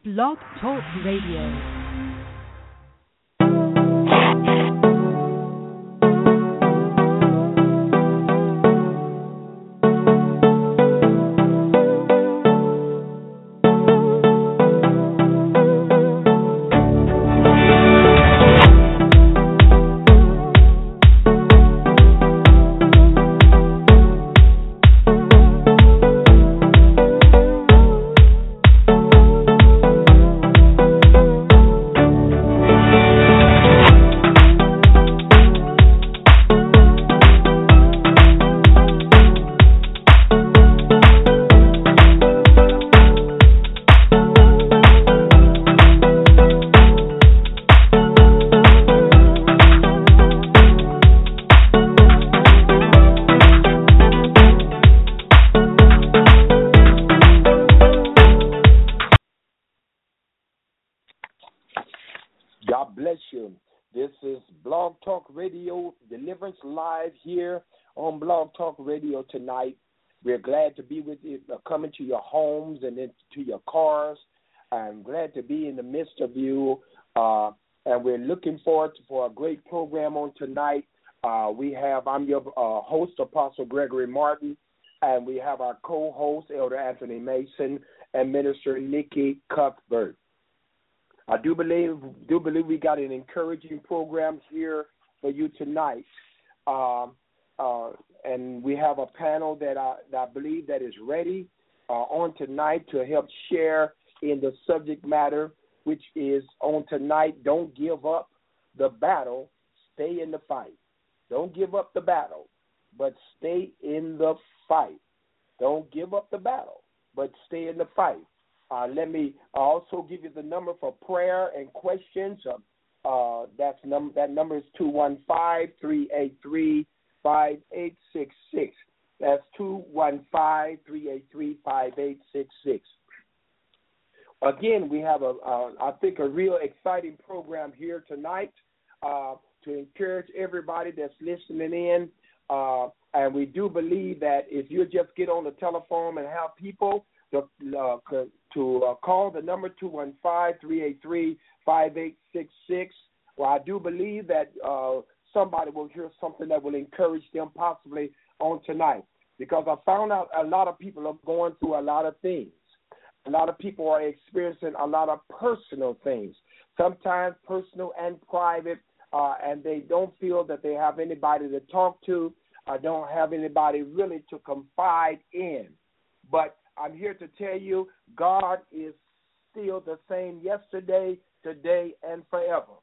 Blog Talk Radio. God bless you. This is Blog Talk Radio, Deliverance Live here on Blog Talk Radio tonight. We're glad to be with you, coming to your homes and into your cars. I'm glad to be in the midst of you, and we're looking forward for a great program on tonight. I'm your host, Apostle Gregory Martin, and we have our co-host, Elder Anthony Mason, and Minister Nikki Cuthbert. I do believe we got an encouraging program here for you tonight, and we have a panel that I believe that is ready on tonight to help share in the subject matter, which is on tonight. Don't give up the battle, stay in the fight. Don't give up the battle, but stay in the fight. Don't give up the battle, but stay in the fight. Let me also give you the number for prayer and questions. That number is 215-383-5866. That's 215-383-5866. Again, we have I think a real exciting program here tonight to encourage everybody that's listening in. And we do believe that if you just get on the telephone and have people to call the number 215-383-5866. Well, I do believe that somebody will hear something that will encourage them possibly on tonight, because I found out a lot of people are going through a lot of things. A lot of people are experiencing a lot of personal things, sometimes personal and private, and they don't feel that they have anybody to talk to, or don't have anybody really to confide in. But I'm here to tell you, God is still the same yesterday, today, and forever.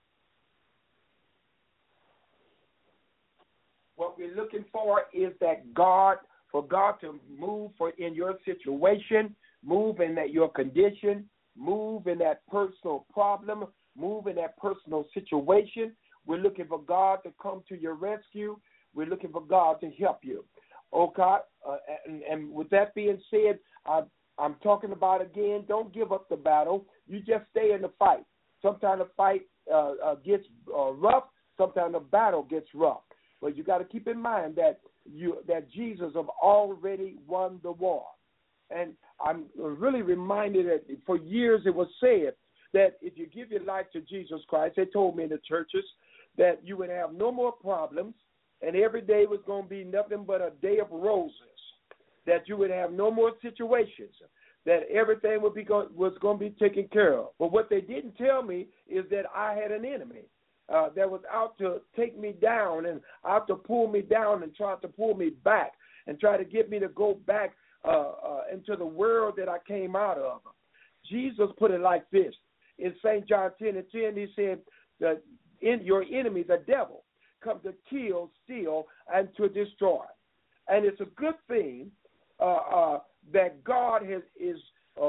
What we're looking for is that for God to move in your situation, move in your condition, move in that personal problem, move in that personal situation. We're looking for God to come to your rescue. We're looking for God to help you. Oh, God, and with that being said, I'm talking about, again, don't give up the battle. You just stay in the fight. Sometimes the fight gets rough. Sometimes the battle gets rough. But you got to keep in mind that Jesus have already won the war. And I'm really reminded that for years it was said that if you give your life to Jesus Christ, they told me in the churches that you would have no more problems, and every day was going to be nothing but a day of roses, that you would have no more situations, that everything was going to be taken care of. But what they didn't tell me is that I had an enemy that was out to take me down and out to pull me down and try to pull me back and try to get me to go back into the world that I came out of. Jesus put it like this. In St. John 10:10, he said that your enemy, the devil, come to kill, steal, and to destroy. And it's a good thing that God is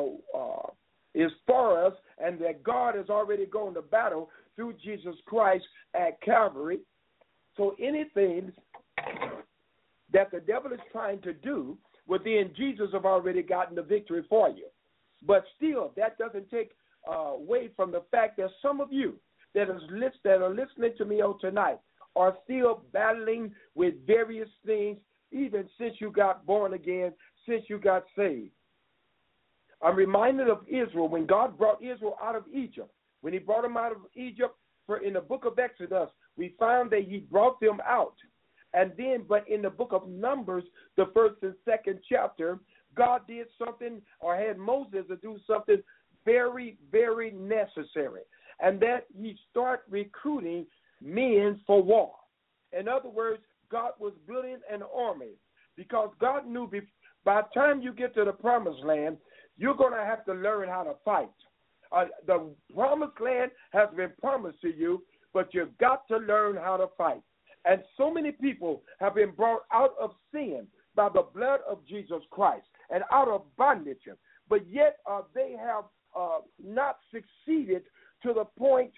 for us, and that God has already gone to battle through Jesus Christ at Calvary. So anything that the devil is trying to do, well, then Jesus have already gotten the victory for you. But still, that doesn't take away from the fact that some of you that are listening to me on tonight are still battling with various things, even since you got born again, since you got saved. I'm reminded of Israel when God brought Israel out of Egypt. When he brought them out of Egypt, in the book of Exodus, we found that he brought them out. And then, but in the book of Numbers, the first and second chapter, God did something or had Moses to do something very, very necessary. And that he started recruiting men for war. In other words, God was building an army because God knew by the time you get to the promised land, you're going to have to learn how to fight. The promised land has been promised to you, but you've got to learn how to fight. And so many people have been brought out of sin by the blood of Jesus Christ and out of bondage. But yet they have not succeeded to the point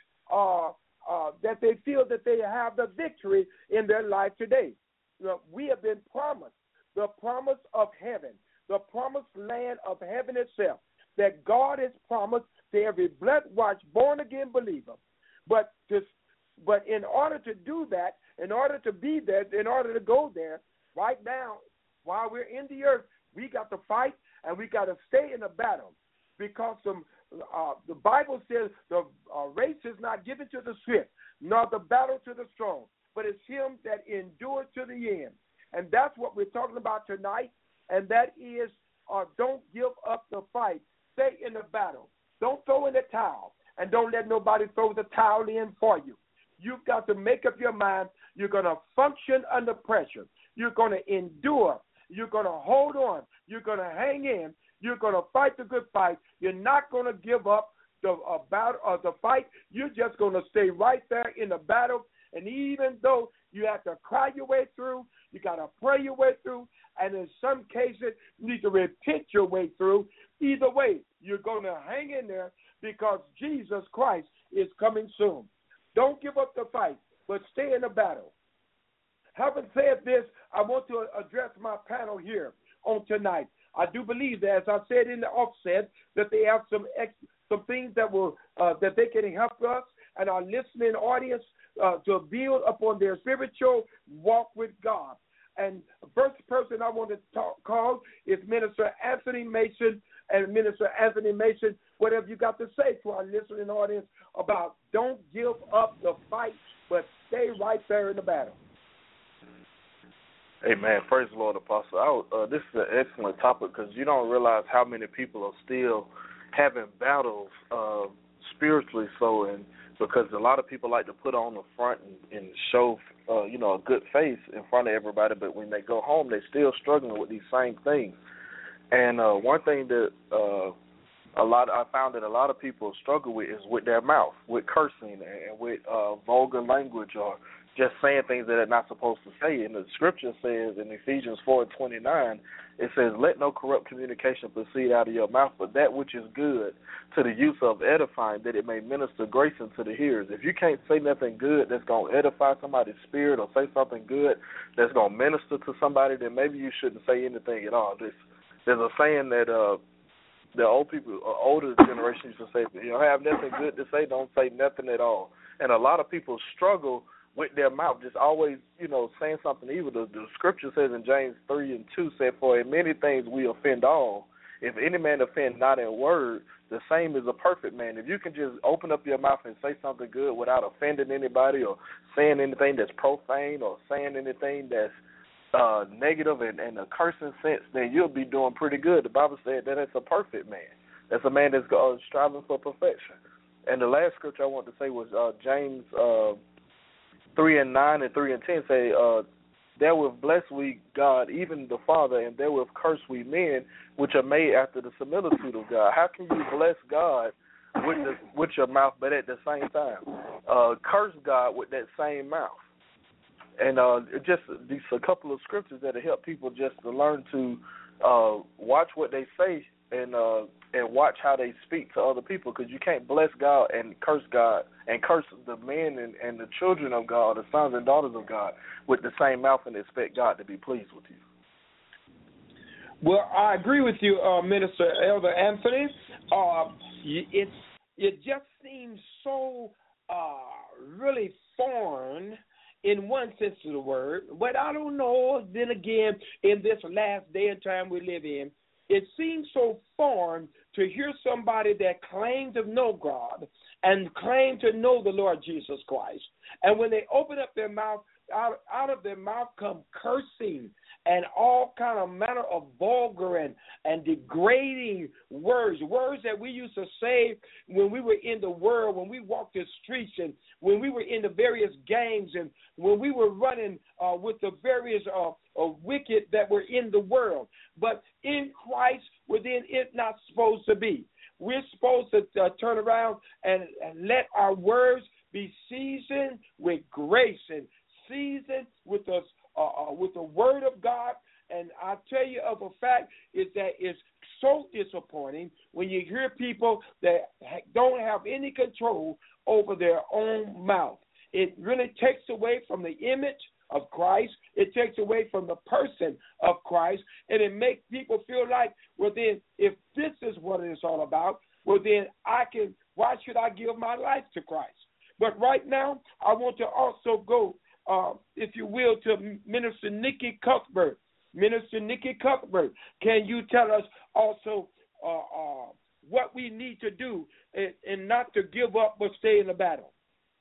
that they feel that they have the victory in their life today. We have been promised the promise of heaven, the promised land of heaven itself, that God has promised to every blood-washed, born-again believer. But in order to do that, in order to be there, in order to go there, right now, while we're in the earth, we got to fight and we got to stay in the battle because the Bible says the race is not given to the swift, nor the battle to the strong, but it's him that endures to the end. And that's what we're talking about tonight, and that is don't give up the fight. Stay in the battle. Don't throw in the towel, and don't let nobody throw the towel in for you. You've got to make up your mind. You're going to function under pressure. You're going to endure. You're going to hold on. You're going to hang in. You're going to fight the good fight. You're not going to give up the battle or the fight. You're just going to stay right there in the battle. And even though you have to cry your way through, you got to pray your way through, and in some cases you need to repent your way through. Either way, you're going to hang in there because Jesus Christ is coming soon. Don't give up the fight, but stay in the battle. Having said this, I want to address my panel here on tonight. I do believe that, as I said in the offset, that they have some things that will that they can help us and our listening audience to build upon their spiritual walk with God. And the first person I want to call is Minister Anthony Mason. And Minister Anthony Mason, what have you got to say to our listening audience about don't give up the fight, but stay right there in the battle? Amen. Praise the Lord, Apostle. This is an excellent topic because you don't realize how many people are still having battles spiritually. And because a lot of people like to put on the front and show, a good face in front of everybody, but when they go home, they're still struggling with these same things. And one thing that I found that a lot of people struggle with is with their mouth, with cursing and with vulgar language or just saying things that they're not supposed to say. And the scripture says in Ephesians 4:29, it says, "Let no corrupt communication proceed out of your mouth, but that which is good to the use of edifying, that it may minister grace unto the hearers." If you can't say nothing good that's going to edify somebody's spirit or say something good that's going to minister to somebody, then maybe you shouldn't say anything at all. There's a saying that the older generation used to say, if you don't have nothing good to say, don't say nothing at all. And a lot of people struggle with their mouth, just always, saying something evil. The scripture says in James 3:2, said, "For in many things we offend all. If any man offend not in word, the same is a perfect man." If you can just open up your mouth and say something good without offending anybody or saying anything that's profane or saying anything that's negative and a cursing sense, then you'll be doing pretty good. The Bible said that it's a perfect man. That's a man that's striving for perfection. And the last scripture I want to say was James 3:9 and 3:10 say, "Therewith bless we God, even the Father, and therewith curse we men, which are made after the similitude of God." How can you bless God with your mouth, but at the same time curse God with that same mouth? And just these a couple of scriptures that help people just to learn to watch what they say and watch how they speak to other people, because you can't bless God and curse the men and the children of God, the sons and daughters of God, with the same mouth and expect God to be pleased with you. Well, I agree with you, Minister Elder Anthony. It just seems so really foreign in one sense of the word, but I don't know. Then again, in this last day and time we live in, it seems so foreign to hear somebody that claimed to know God and claimed to know the Lord Jesus Christ. And when they open up their mouth, out of their mouth come cursing and all kind of manner of vulgar and degrading words that we used to say when we were in the world, when we walked the streets, and when we were in the various gangs, and when we were running with the various wicked that were in the world. But in Christ, within it not supposed to be. We're supposed to turn around and let our words be seasoned with grace and seasoned with the word of God. And I tell you of a fact is that it's so disappointing when you hear people that don't have any control over their own mouth. It really takes away from the image of Christ. It takes away from the person of Christ, and it makes people feel like, well, then if this is what it's all about, well, then why should I give my life to Christ? But right now, I want to also go, if you will, to Minister Nikki Cuthbert. Minister Nikki Cuthbert, can you tell us also what we need to do and not to give up but stay in the battle?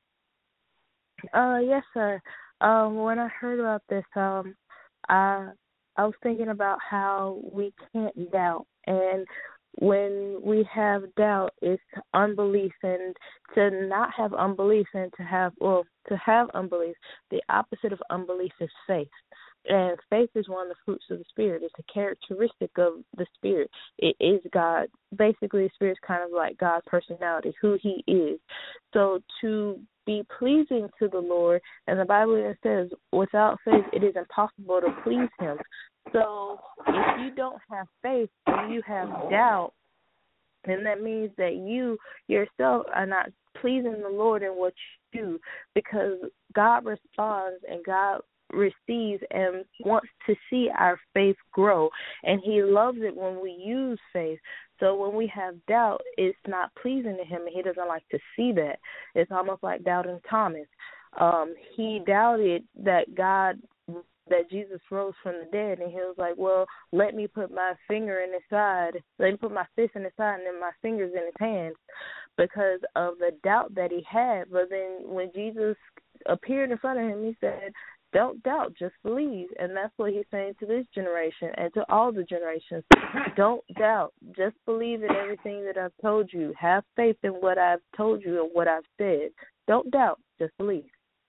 Yes, sir. When I heard about this, I was thinking about how we can't doubt, and when we have doubt, it's unbelief, and to not have unbelief and to have unbelief, the opposite of unbelief is faith. And faith is one of the fruits of the Spirit. It's a characteristic of the Spirit. It is God. Basically, the Spirit is kind of like God's personality, who He is. So to be pleasing to the Lord, and the Bible says, without faith, it is impossible to please Him. So if you don't have faith and you have doubt, then that means that you yourself are not pleasing the Lord in what you do, because God responds and God receives and wants to see our faith grow, and He loves it when we use faith. So when we have doubt, it's not pleasing to Him, and He doesn't like to see that. It's almost like doubting Thomas. He doubted that Jesus rose from the dead, and he was like, well, let me put my finger in his side, let me put my fist in his side and then my fingers in his hands, because of the doubt that he had. But then when Jesus appeared in front of him, He said, don't doubt, just believe. And that's what He's saying to this generation and to all the generations. Don't doubt, just believe in everything that I've told you. Have faith in what I've told you and what I've said. Don't doubt, just believe.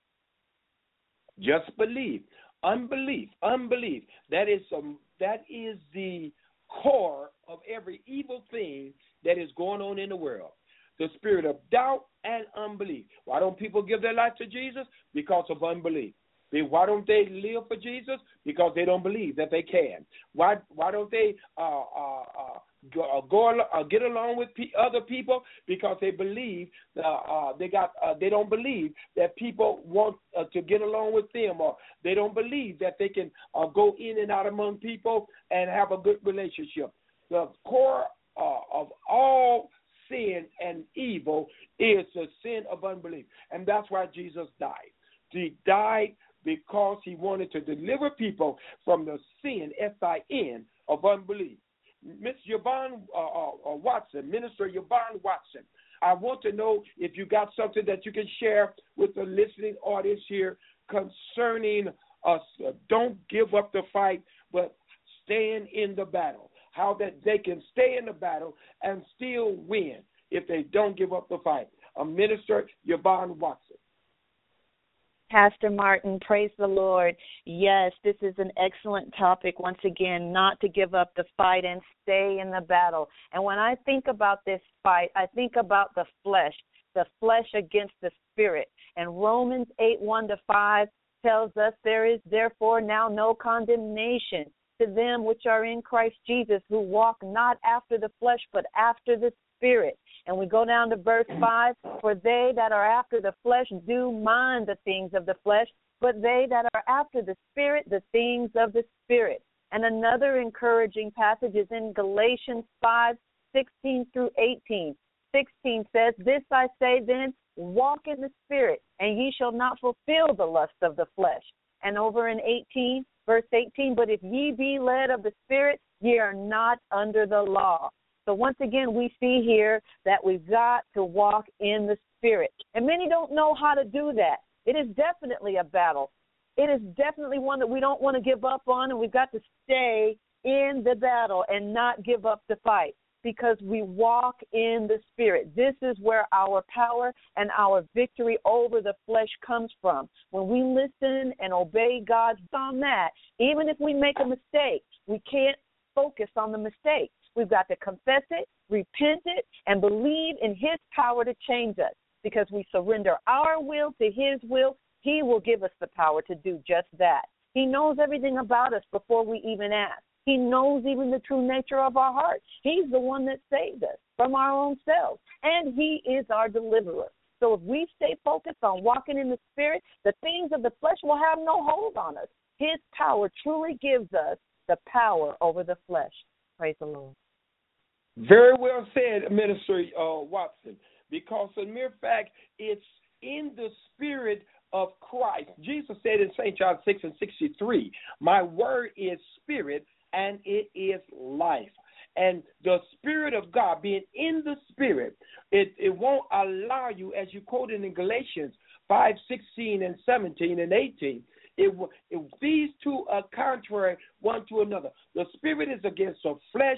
Just believe. Unbelief. That is the core of every evil thing that is going on in the world. The spirit of doubt and unbelief. Why don't people give their life to Jesus? Because of unbelief. Why don't they live for Jesus? Because they don't believe that they can. Why don't they get along with other people? Because they believe they don't believe that people want to get along with them, or they don't believe that they can go in and out among people and have a good relationship. The core of all sin and evil is the sin of unbelief, and that's why Jesus died. He died because He wanted to deliver people from the sin, S-I-N, of unbelief. Miss Yvonne Watson, Minister Yvonne Watson, I want to know if you got something that you can share with the listening audience here concerning us. Don't give up the fight, but stand in the battle. How that they can stay in the battle and still win if they don't give up the fight. Minister Yvonne Watson. Pastor Martin, praise the Lord. Yes, this is an excellent topic, once again, not to give up the fight and stay in the battle. And when I think about this fight, I think about the flesh against the spirit. And Romans 8:1-5 tells us, there is therefore now no condemnation to them which are in Christ Jesus, who walk not after the flesh, but after the Spirit. And we go down to verse 5, for they that are after the flesh do mind the things of the flesh, but they that are after the Spirit, the things of the Spirit. And another encouraging passage is in Galatians 5:16-18. 16 says, this I say then, walk in the Spirit, and ye shall not fulfill the lust of the flesh. And over in 18, Verse 18, but if ye be led of the Spirit, ye are not under the law. So once again, we see here that we've got to walk in the Spirit. And many don't know how to do that. It is definitely a battle. It is definitely one that we don't want to give up on, and we've got to stay in the battle and not give up the fight because we walk in the Spirit. This is where our power and our victory over the flesh comes from. When we listen and obey God's on that, even if we make a mistake, we can't focus on the mistake. We've got to confess it, repent it, and believe in His power to change us. Because we surrender our will to His will, He will give us the power to do just that. He knows everything about us before we even ask. He knows even the true nature of our heart. He's the one that saved us from our own selves, and He is our deliverer. So if we stay focused on walking in the Spirit, the things of the flesh will have no hold on us. His power truly gives us the power over the flesh. Praise the Lord. Very well said, Minister Watson, because in mere fact, it's in the Spirit of Christ. Jesus said in St. John 6:63, my word is spirit and it is life. And the Spirit of God, being in the Spirit, it won't allow you, as you quoted in Galatians 5:16 and 17 and 18, these two are contrary one to another. The Spirit is against the flesh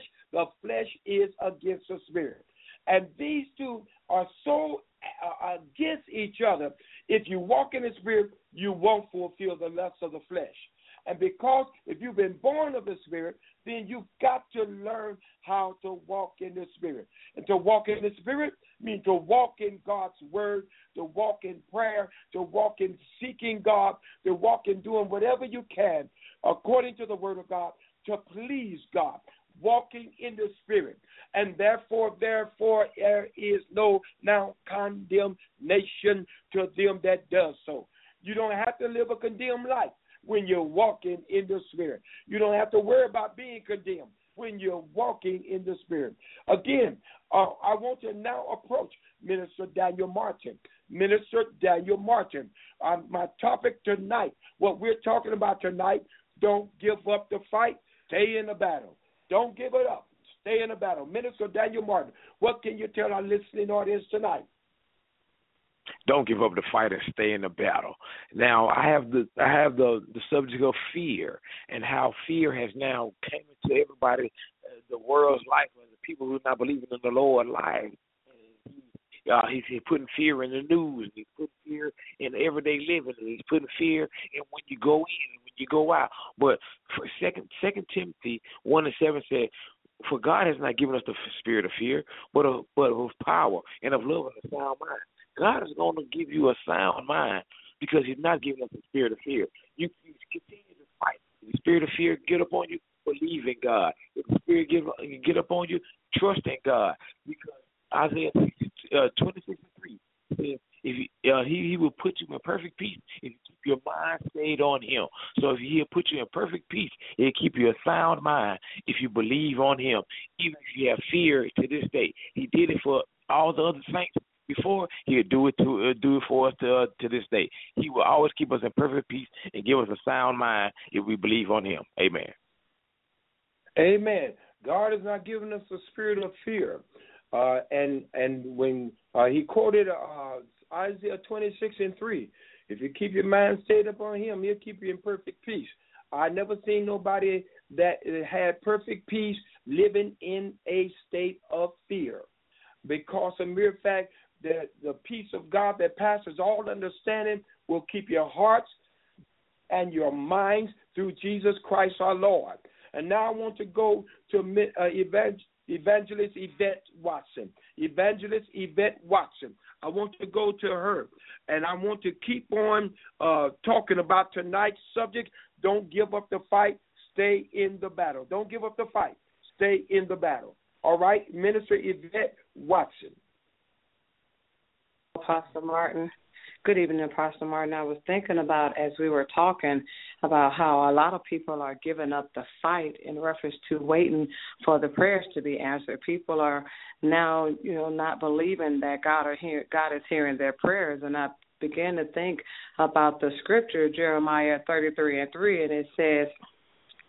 is against the Spirit. And these two are so against each other. If you walk in the Spirit, you won't fulfill the lusts of the flesh. And because if you've been born of the Spirit, then you've got to learn how to walk in the Spirit. And to walk in the Spirit means to walk in God's word, to walk in prayer, to walk in seeking God, to walk in doing whatever you can according to the word of God to please God, walking in the Spirit. And therefore, there is no now condemnation to them that does so. You don't have to live a condemned life when you're walking in the Spirit. You don't have to worry about being condemned when you're walking in the Spirit. Again, I want to now approach Minister Daniel Martin. Minister Daniel Martin, my topic tonight, what we're talking about tonight, don't give up the fight, stay in the battle. Don't give it up. Stay in the battle. Minister Daniel Martin, what can you tell our listening audience tonight? Don't give up the fight and stay in the battle. Now, I have the subject of fear and how fear has now came into everybody, the world's life, and the people who are not believing in the Lord life. He's putting fear in the news. He's putting fear in everyday living. He's putting fear in when you go in and when you go out. But for Second Timothy 1:7 said, "For God has not given us the spirit of fear, but of power and of love and a sound mind." God is going to give you a sound mind because He's not giving us the spirit of fear. You continue to fight. If the spirit of fear get up on you, believe in God. If the spirit get up on you, trust in God. Because Isaiah 26:3 says, He will put you in perfect peace if you keep your mind stayed on Him. So if He'll put you in perfect peace, He'll keep you a sound mind if you believe on Him. Even if you have fear to this day, He did it for all the other saints before, He'll do it for us to this day. He will always keep us in perfect peace and give us a sound mind if we believe on Him. Amen. Amen. God has not given us a spirit of fear. And when He quoted Isaiah 26:3, if you keep your mind stayed upon Him, He'll keep you in perfect peace. I never seen nobody that had perfect peace living in a state of fear, because the mere fact that the peace of God that passes all understanding will keep your hearts and your minds through Jesus Christ our Lord. And now I want to go to Evangelist Yvette Watson. Evangelist Yvette Watson. I want to go to her, and I want to keep on talking about tonight's subject. Don't give up the fight. Stay in the battle. Don't give up the fight. Stay in the battle. All right, Minister Yvette Watson. Pastor Martin. Good evening, Pastor Martin. I was thinking about, as we were talking, about how a lot of people are giving up the fight in reference to waiting for the prayers to be answered. People are now, not believing that God is hearing their prayers. And I began to think about the scripture, Jeremiah 33:3, and it says,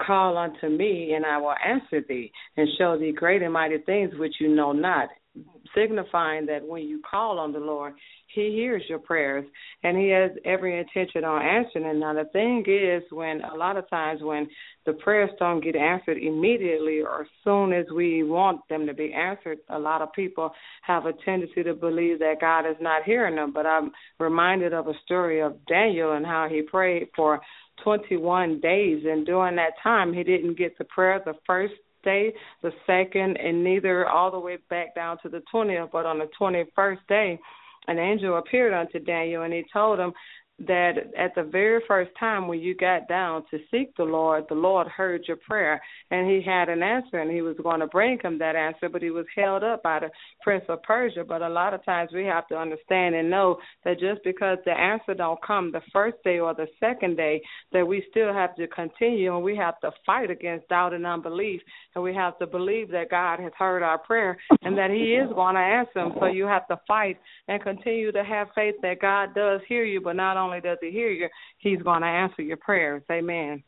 call unto me, and I will answer thee, and show thee great and mighty things which you know not, signifying that when you call on the Lord, he hears your prayers, and he has every intention on answering. And now the thing is, when a lot of times when the prayers don't get answered immediately or as soon as we want them to be answered, a lot of people have a tendency to believe that God is not hearing them. But I'm reminded of a story of Daniel and how he prayed for 21 days, and during that time he didn't get the prayer the first day, the second, and neither all the way back down to the 20th. But on the 21st day, an angel appeared unto Daniel, and he told him that at the very first time when you got down to seek the Lord heard your prayer, and he had an answer, and he was going to bring him that answer, but he was held up by the prince of Persia. But a lot of times we have to understand and know that just because the answer don't come the first day or the second day, that we still have to continue, and we have to fight against doubt and unbelief, and we have to believe that God has heard our prayer and that he is going to answer them. So you have to fight and continue to have faith that God does hear you, but not only does he hear you, he's going to answer your prayers. Amen.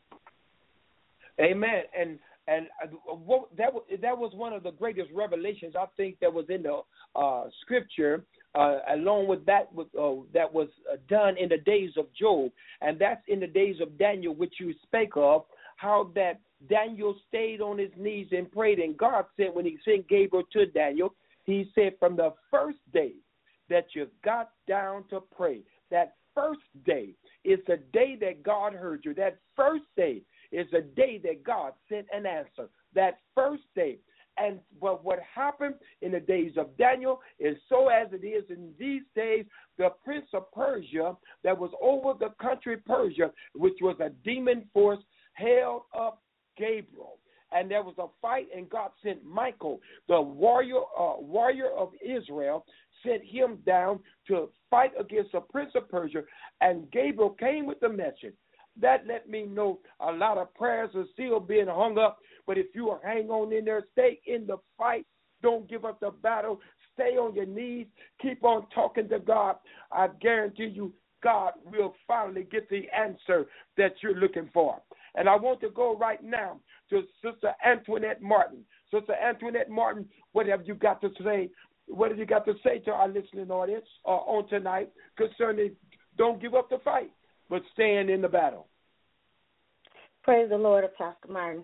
Amen. And that was one of the greatest revelations I think that was in the scripture, along with that was done in the days of Job, and that's in the days of Daniel, which you spake of, how that Daniel stayed on his knees and prayed, and God said when he sent Gabriel to Daniel, he said from the first day that you got down to pray, that first day is the day that God heard you. That first day is the day that God sent an answer. That first day. And what happened in the days of Daniel is so as it is in these days, the prince of Persia that was over the country Persia, which was a demon force, held up Gabriel. And there was a fight, and God sent Michael, the warrior of Israel, sent him down to fight against the prince of Persia, and Gabriel came with the message. That let me know a lot of prayers are still being hung up, but if you hang on in there, stay in the fight, don't give up the battle, stay on your knees, keep on talking to God, I guarantee you God will finally get the answer that you're looking for. And I want to go right now to Sister Antoinette Martin. Sister Antoinette Martin, what have you got to say? What have you got to say to our listening audience on tonight concerning don't give up the fight, but stand in the battle? Praise the Lord, Pastor Martin.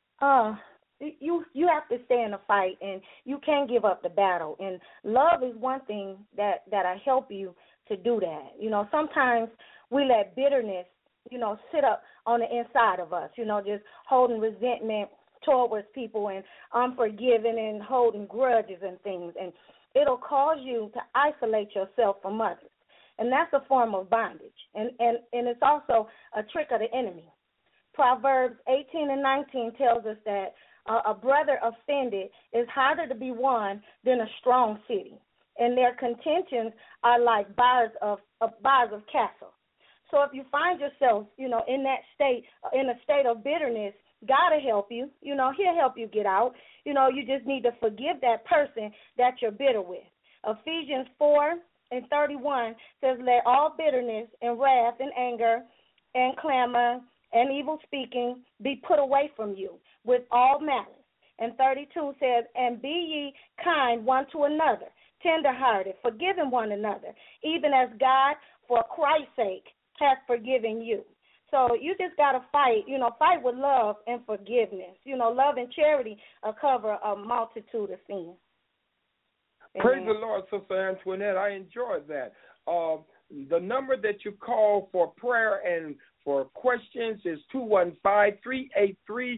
You have to stay in the fight, and you can't give up the battle. And love is one thing that'll help you to do that. You know, sometimes we let bitterness, sit up on the inside of us, just holding resentment towards people and unforgiving and holding grudges and things. And it'll cause you to isolate yourself from others. And that's a form of bondage. And it's also a trick of the enemy. Proverbs 18 and 19 tells us that a brother offended is harder to be won than a strong city. And their contentions are like bars of castle. So if you find yourself, in that state, in a state of bitterness, God will help you. He'll help you get out. You just need to forgive that person that you're bitter with. Ephesians 4 and 31 says, let all bitterness and wrath and anger and clamor and evil speaking be put away from you with all malice. And 32 says, and be ye kind one to another, tenderhearted, forgiving one another, even as God, for Christ's sake, has forgiven you. So you just got to fight, fight with love and forgiveness. Love and charity cover a multitude of sins. Praise the Lord, Sister Antoinette. I enjoyed that. The number that you call for prayer and for questions is 215-383-5866.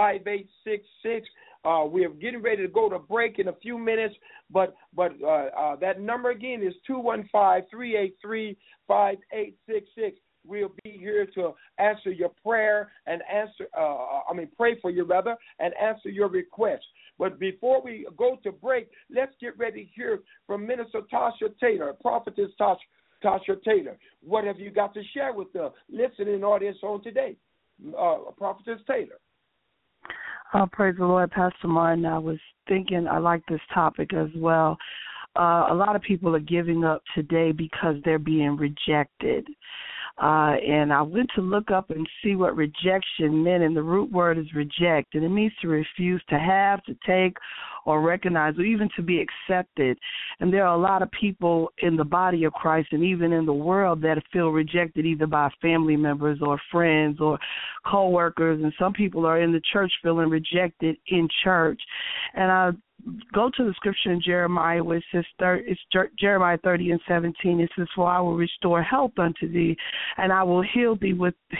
We are getting ready to go to break in a few minutes, but that number again is 215-383-5866. We'll be here to answer your prayer and pray for you rather, and answer your request. But before we go to break, let's get ready to hear from Minister Tasha Taylor, Prophetess Tasha Taylor. What have you got to share with the listening audience on today, Prophetess Taylor? Praise the Lord, Pastor Martin. I was thinking I like this topic as well. A lot of people are giving up today because they're being rejected. and I went to look up and see what rejection meant, and the root word is reject, and it means to refuse to have, to take, or recognize, or even to be accepted. And there are a lot of people in the body of Christ and even in the world that feel rejected either by family members or friends or co-workers, and some people are in the church feeling rejected in church. And I go to the scripture in Jeremiah where it says, it's Jeremiah 30:17. It says, "For I will restore health unto thee, and I will heal thee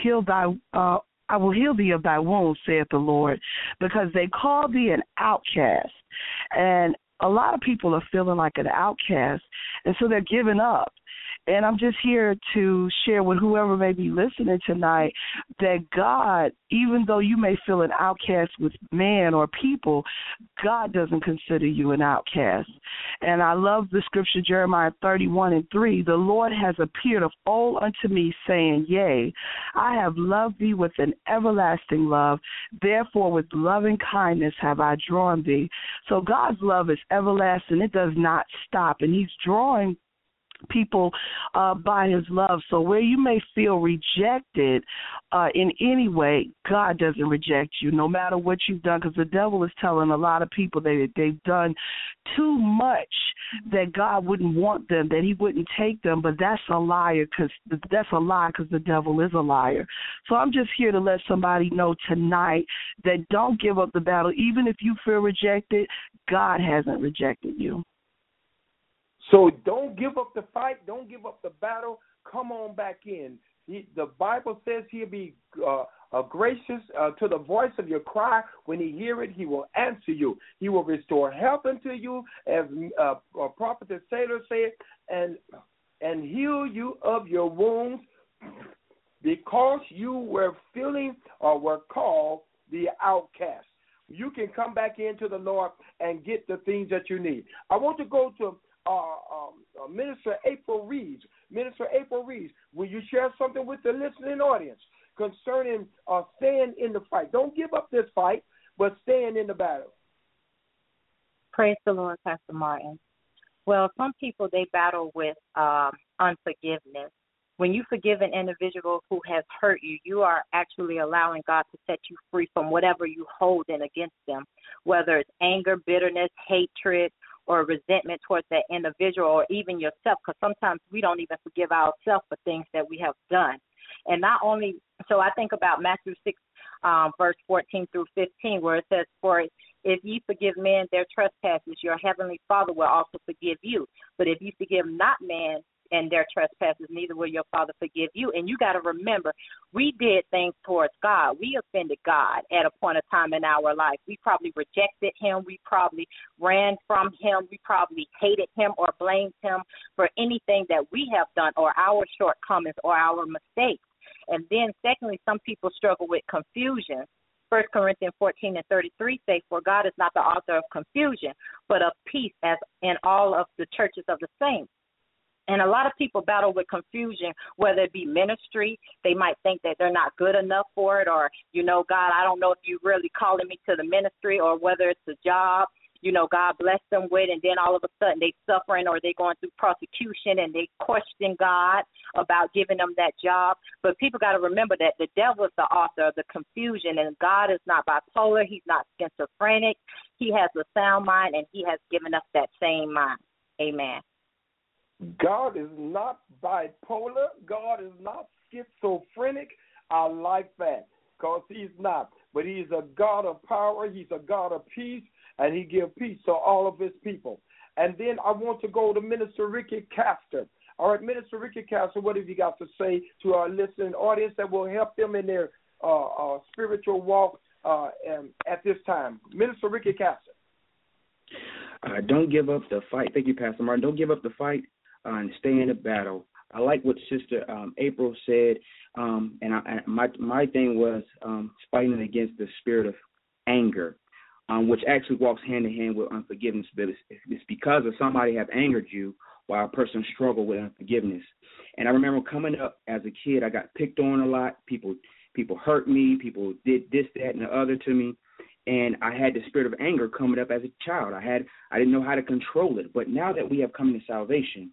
I will heal thee of thy wounds, saith the Lord," because they call thee an outcast. And a lot of people are feeling like an outcast, and so they're giving up. And I'm just here to share with whoever may be listening tonight that God, even though you may feel an outcast with man or people, God doesn't consider you an outcast. And I love the scripture, Jeremiah 31:3. "The Lord has appeared of old unto me, saying, Yea, I have loved thee with an everlasting love. Therefore with loving kindness have I drawn thee." So God's love is everlasting. It does not stop. And he's drawing people by his love. So where you may feel rejected in any way, God doesn't reject you, no matter what you've done, because the devil is telling a lot of people that they've done too much, that God wouldn't want them, that he wouldn't take them. But that's a liar, because the devil is a liar. So I'm just here to let somebody know tonight that don't give up the battle. Even if you feel rejected, God hasn't rejected you. So don't give up the fight. Don't give up the battle. Come on back in. The Bible says he'll be gracious to the voice of your cry. When he hear it, he will answer you. He will restore health unto you, as Prophet Sailor said, and heal you of your wounds, because you were feeling or were called the outcast. You can come back into the Lord and get the things that you need. I want to go to Minister April Reeves. Minister April Reeves, will you share something with the listening audience concerning staying in the fight? Don't give up this fight, but staying in the battle. Praise the Lord, Pastor Martin. Well, some people, they battle with unforgiveness. When you forgive an individual who has hurt you, you are actually allowing God to set you free from whatever you hold in against them, whether it's anger, bitterness, hatred, or resentment towards that individual, or even yourself, because sometimes we don't even forgive ourselves for things that we have done. And not only, so I think about Matthew 6, verse 14 through 15, where it says, "For if ye forgive men their trespasses, your heavenly Father will also forgive you. But if you forgive not man and their trespasses, neither will your Father forgive you." And you got to remember, we did things towards God. We offended God at a point of time in our life. We probably rejected him. We probably ran from him. We probably hated him or blamed him for anything that we have done, or our shortcomings or our mistakes. And then secondly, some people struggle with confusion. 1 Corinthians 14:33 says, "For God is not the author of confusion, but of peace, as in all of the churches of the saints." And a lot of people battle with confusion, whether it be ministry. They might think that they're not good enough for it, or, God, I don't know if you're really calling me to the ministry, or whether it's a job, God bless them with, and then all of a sudden they suffering, or they going through persecution, and they question God about giving them that job. But people got to remember that the devil is the author of the confusion, and God is not bipolar. He's not schizophrenic. He has a sound mind, and he has given us that same mind. Amen. God is not bipolar. God is not schizophrenic. I like that, because he's not. But he's a God of power. He's a God of peace, and he gives peace to all of his people. And then I want to go to Minister Ricky Castor. All right, Minister Ricky Castor, what have you got to say to our listening audience that will help them in their spiritual walk at this time? Minister Ricky Castor. Don't give up the fight. Thank you, Pastor Martin. Don't give up the fight and stay in the battle. I like what Sister April said, and my thing was fighting against the spirit of anger, which actually walks hand in hand with unforgiveness. But it's because of somebody have angered you while a person struggled with unforgiveness. And I remember coming up as a kid, I got picked on a lot. People hurt me. People did this, that, and the other to me. And I had the spirit of anger coming up as a child. I didn't know how to control it. But now that we have come to salvation,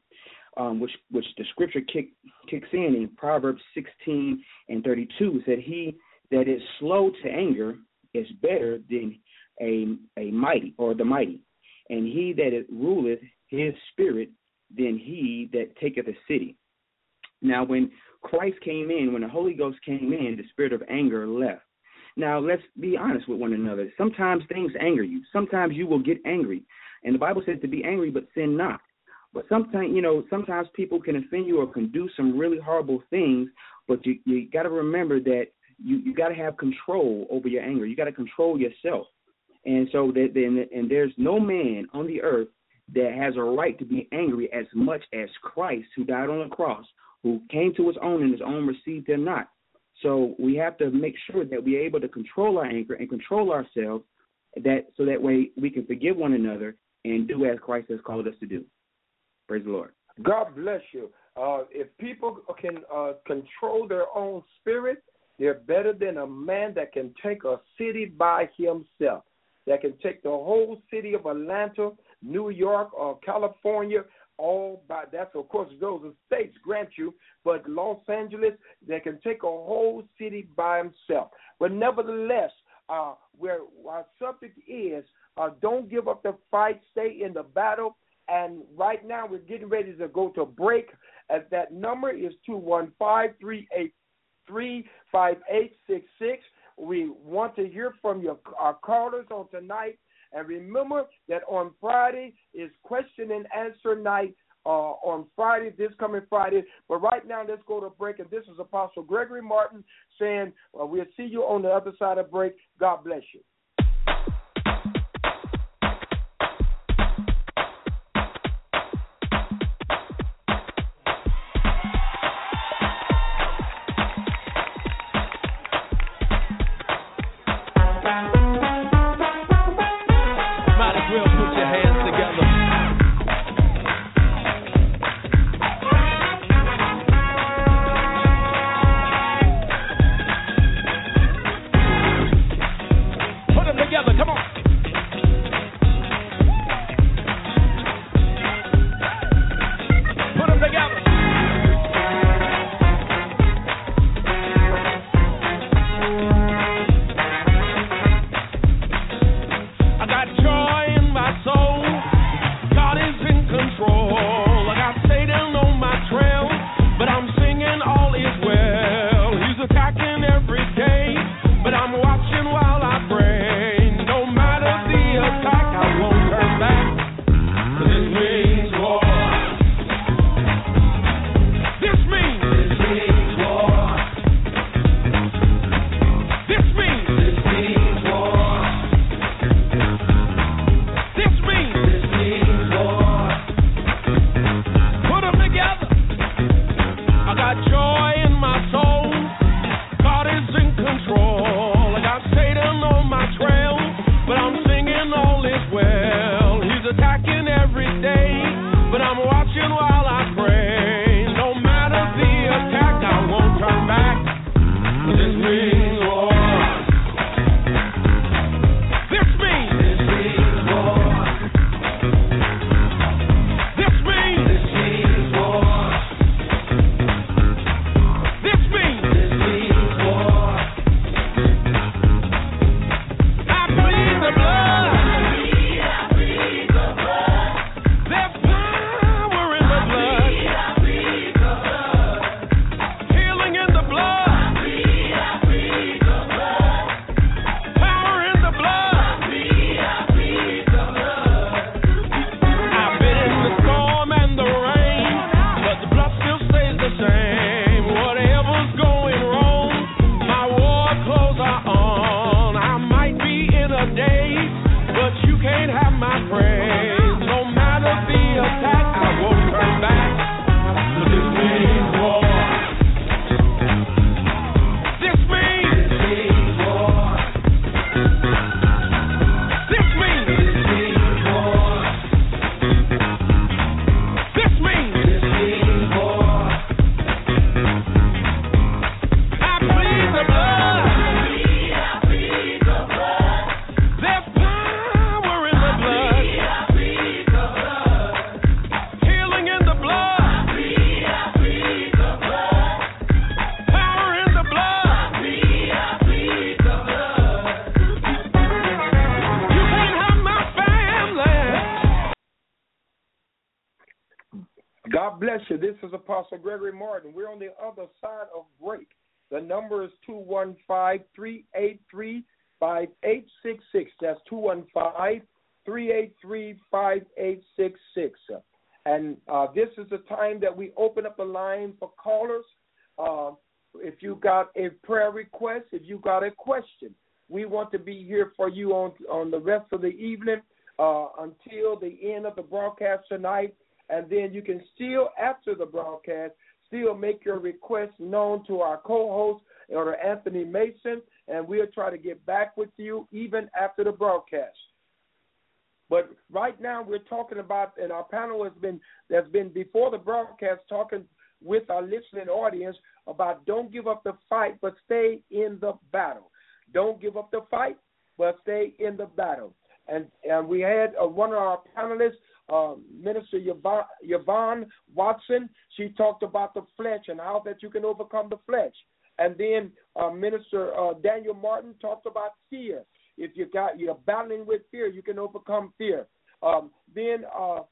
which the scripture kicks in Proverbs 16:32, said, "He that is slow to anger is better than a mighty or the mighty, and he that ruleth his spirit than he that taketh a city." Now, when Christ came in, when the Holy Ghost came in, the spirit of anger left. Now, let's be honest with one another. Sometimes things anger you. Sometimes you will get angry. And the Bible says to be angry, but sin not. But sometimes people can offend you or can do some really horrible things, but you got to remember that you got to have control over your anger. You got to control yourself. And so there's no man on the earth that has a right to be angry as much as Christ, who died on the cross, who came to his own and his own received him not. So we have to make sure that we're able to control our anger and control ourselves, so that way we can forgive one another and do as Christ has called us to do. Praise the Lord. God bless you. If people can control their own spirit, they're better than a man that can take a city by himself, that can take the whole city of Atlanta, New York, or California, all by, that's of course those are states, grant you, but Los Angeles, they can take a whole city by himself. But nevertheless, where our subject is, don't give up the fight, stay in the battle. And right now we're getting ready to go to break. As that number is 215-383-5866. We want to hear from our callers on tonight. And remember that on Friday is question and answer night on Friday, this coming Friday. But right now, let's go to break. And this is Apostle Gregory Martin saying, we'll see you on the other side of break. God bless you. God bless you. This is Apostle Gregory Martin. We're on the other side of break. The number is 215-383-5866. That's 215-383-5866. And this is the time that we open up the line for callers. If you got a prayer request, if you got a question, we want to be here for you on the rest of the evening until the end of the broadcast tonight. And then you can still, after the broadcast, still make your request known to our co-host, Elder Anthony Mason, and we'll try to get back with you even after the broadcast. But right now we're talking about, and our panel has been before the broadcast talking with our listening audience about don't give up the fight, but stay in the battle. Don't give up the fight, but stay in the battle. And we had one of our panelists, Minister Yvonne Watson. She talked about the flesh and how that you can overcome the flesh. And then Minister Daniel Martin talked about fear. If you're battling with fear, you can overcome fear. Then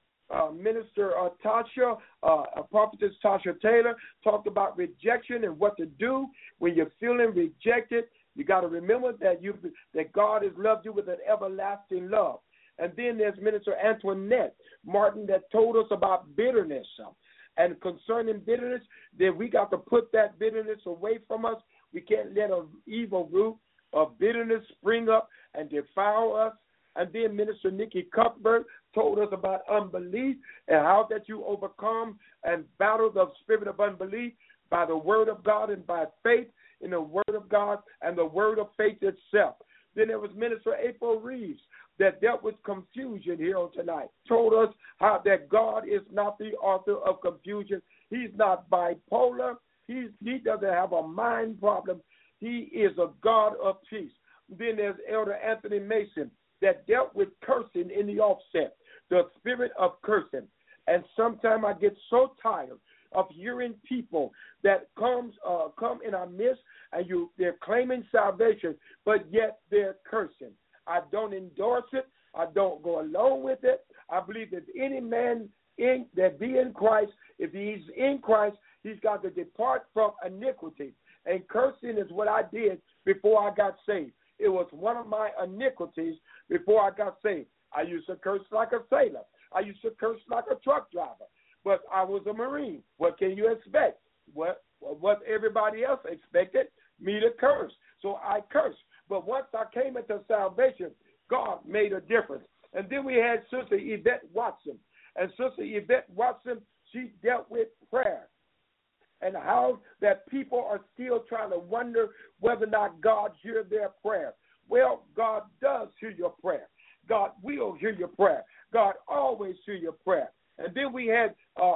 Minister Tasha, Prophetess Tasha Taylor, talked about rejection and what to do when you're feeling rejected. You got to remember that God has loved you with an everlasting love. And then there's Minister Antoinette Martin that told us about bitterness. And concerning bitterness, then we got to put that bitterness away from us. We can't let an evil root of bitterness spring up and defile us. And then Minister Nikki Cuthbert told us about unbelief and how that you overcome and battle the spirit of unbelief by the word of God and by faith in the word of God and the word of faith itself. Then there was Minister April Reeves that dealt with confusion here on tonight, told us how that God is not the author of confusion. He's not bipolar. He doesn't have a mind problem. He is a God of peace. Then there's Elder Anthony Mason that dealt with cursing in the offset, the spirit of cursing. And sometimes I get so tired of hearing people that come in our midst and they're claiming salvation, but yet they're cursing. I don't endorse it. I don't go along with it. I believe that any man that be in Christ, if he's in Christ, he's got to depart from iniquity. And cursing is what I did before I got saved. It was one of my iniquities before I got saved. I used to curse like a sailor. I used to curse like a truck driver. But I was a Marine. What can you expect? What everybody else expected me to curse. So I cursed. But once I came into salvation, God made a difference. And then we had Sister Yvette Watson. And Sister Yvette Watson, she dealt with prayer and how that people are still trying to wonder whether or not God hears their prayer. Well, God does hear your prayer. God will hear your prayer. God always hears your prayer. And then we had